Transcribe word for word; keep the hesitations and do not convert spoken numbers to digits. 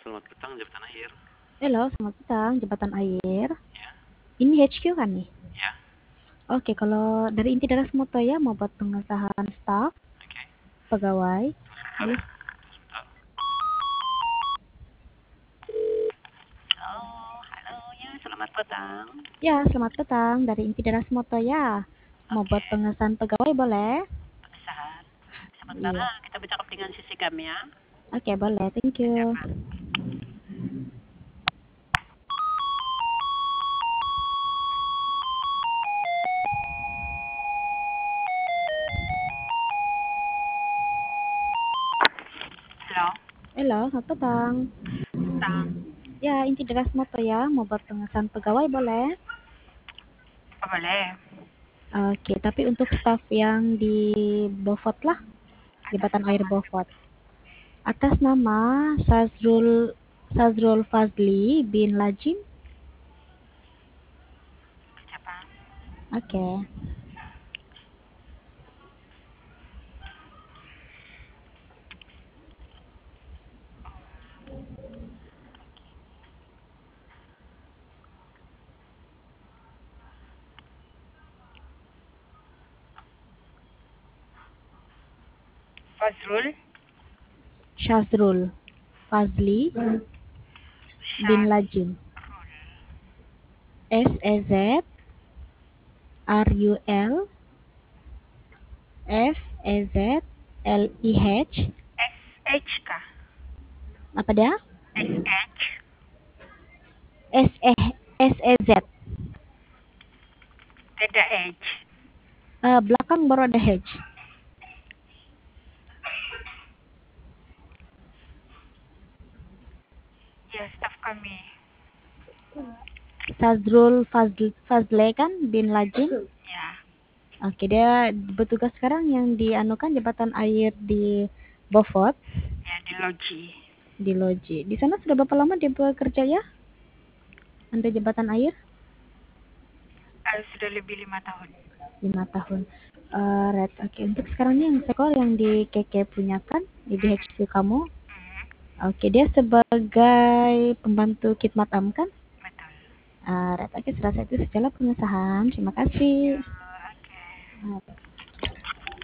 Selamat petang, Jabatan Air. Halo, selamat petang, Jabatan Air. Ya, Ini H Q kan nih? ya, Oke, kalau dari inti daerah Semotoya mau buat pengesahan staf, oke. pegawai, Sebentar, boleh? sebentar. Oh, halo ya, selamat petang. Ya, selamat petang, dari inti daerah Semotoya. Mau Oke, buat pengesahan pegawai, boleh? pengesahan. Sementara Iya. kita bercakap dengan sisi kami ya. Oke, boleh, thank you. Siapa? Halo, Halo, selamat petang. petang. Ya, inti daerah Semotoya mau buat pengesahan pegawai, boleh? Oh, boleh. Oke, tapi untuk staf yang di Bovot lah, Atas Jabatan Air nama Bovot. Atas nama Sazrul Sazrul Fazli bin Lajim. siapa? Oke. Fazrul Syazrul Fazli bin Syarul. Lajim. S E Z R U L F E Z L I H. S H kah? Apa dia? S H. S E S E Z. Tidak H. Eh, belakang baru ada H. Ya, staf kami. Sazrul Fazl Fazle kan bin Lajim. Ya, Oke, dia bertugas sekarang yang dianukan Jabatan Air di Beaufort, ya di loji. di Loji. Di sana sudah berapa lama dia bekerja ya? Anda Jabatan Air? Ah, sudah lebih lima tahun. Lima tahun. Eh, Red. Oke, untuk sekarang ini yang sekolah yang di K K punya kan, di Hmm, H Q kamu. hmm, Oke, dia sebagai pembantu khidmat am kan? betul. Uh, Red. Oke, setelah itu sejalan pengesahan. Terima kasih. Ya, oke. Uh,